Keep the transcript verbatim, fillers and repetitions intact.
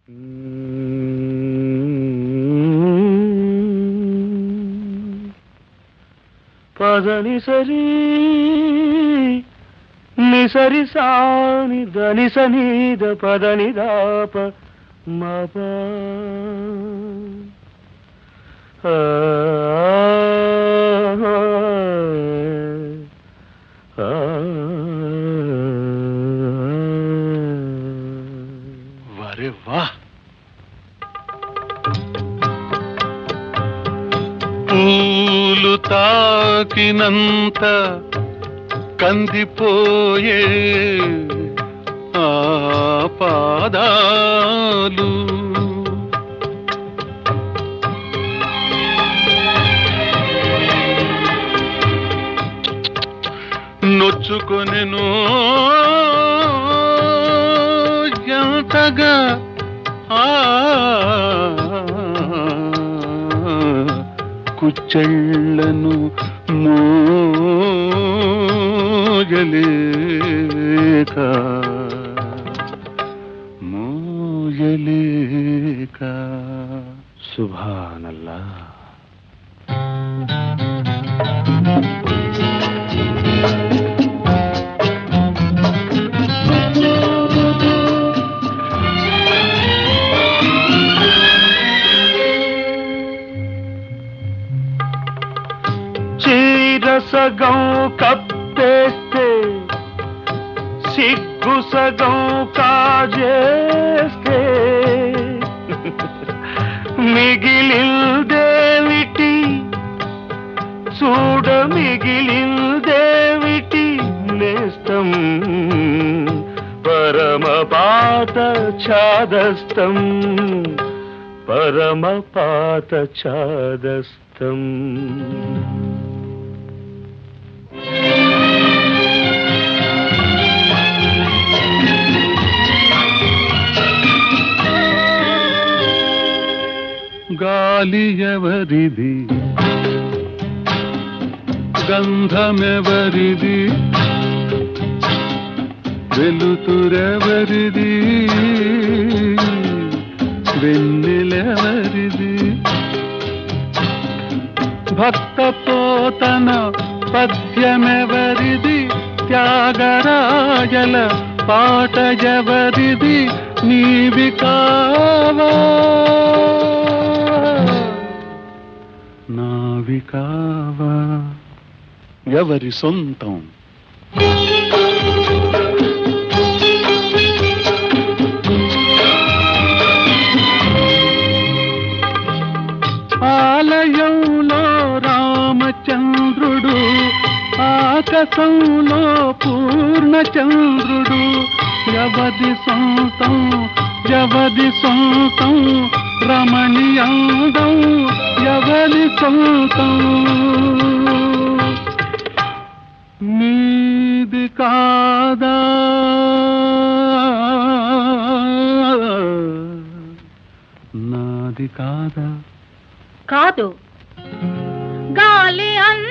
పదని సరి నిసరి సాని దని సనీద పదని దాప మప వరే వా పూలు తాకినంత కందిపోయే ఆ పాదాలు నొచ్చుకొనెను ఎంతగా ఆ కుచ్చెళ్లను మోయలేక మోయలేక సుబ్హానల్లాహ్. సగం కప్పేస్తే సిగ్గు సగం కాజేస్తే మిగిలిందేమిటి చూడ మిగిలిందేమిటి నేస్తం పరమపాత ఛాదస్తం పరమపాత ఛాదస్తం. గాలి ఎవరిది గంధమెవరిది వెలుతురెవరిది వెన్నెలెవరిది భక్త పోతన పద్యమెవరిది త్యాగరాజల పాట ఎవరిది నీవి కావా నావి కావా ఎవరి సొంతం ఆలయంలో రామచంద్రుడు ఆకాశంలో పూర్ణచంద్రుడు ఎవది సొంతం ఎవది సొంతం రమణీయాందం ఎవరి సొంతం నీది కాదా నాది కాదా కాదు గాలి అన్న